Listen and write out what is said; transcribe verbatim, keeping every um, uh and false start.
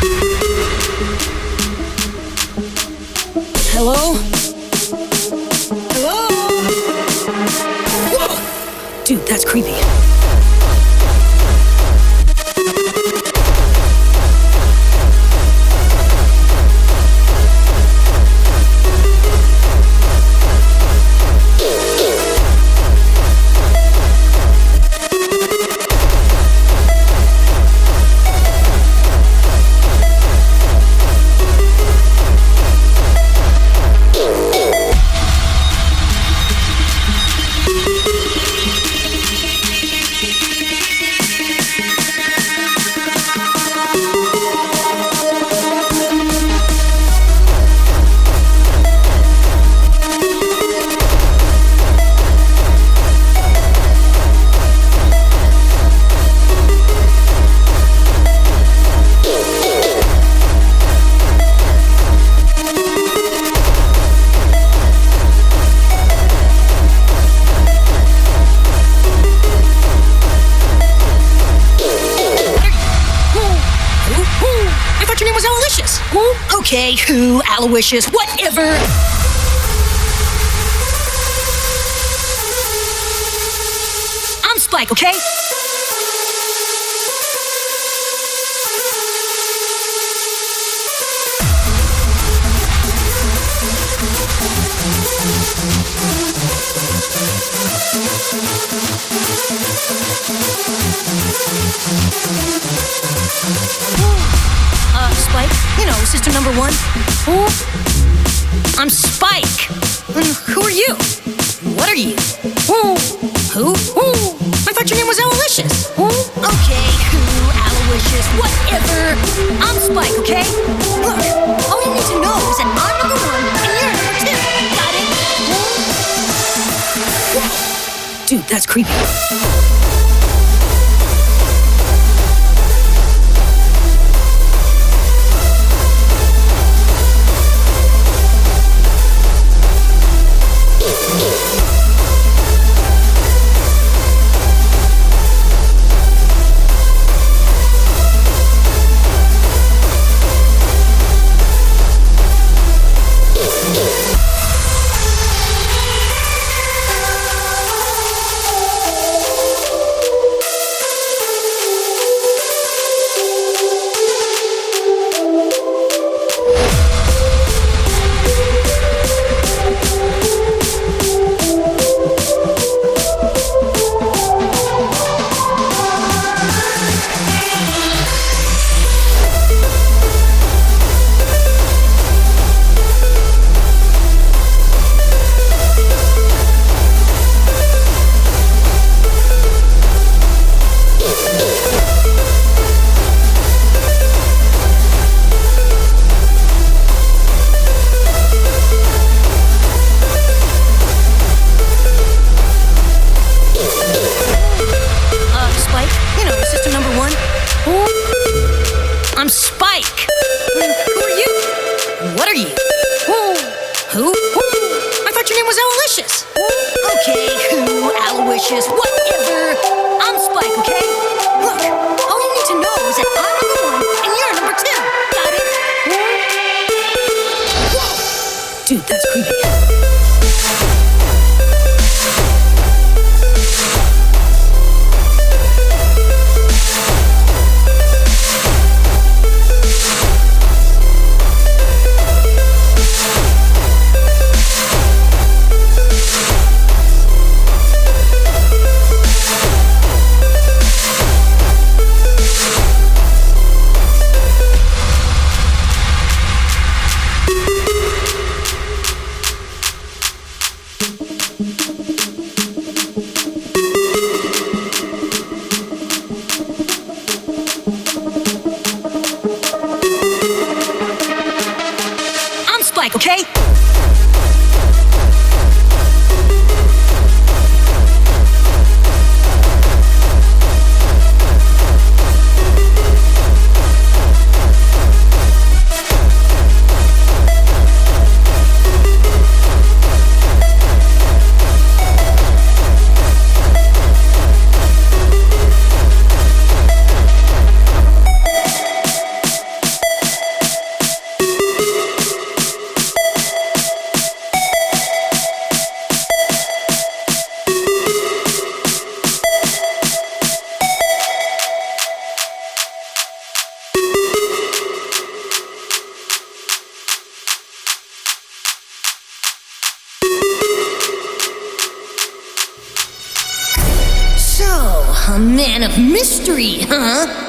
Hello? Hello? Whoa! Dude, that's creepy. Okay, who, Aloysius, whatever. I'm Spike, okay? Uh, Spike, you know, sister number one. Who? I'm Spike. And who are you? What are you? Who? Who? Who? I thought your name was Aloysius. Who? Okay, who, Aloysius, whatever. I'm Spike, okay? Look, all you need to know is that I'm number one and you're number two. Got it? Whoa. Dude, that's creepy. I'm Spike. Who are you? What are you? Who? Who? Who? I thought your name was Aloysius. Okay, who, Aloysius, whatever. I'm Spike, okay? Look, all you need to know is that I'm number one and you're number two. Got it? Whoa. Dude, that's creepy. Oh, a man of mystery, huh?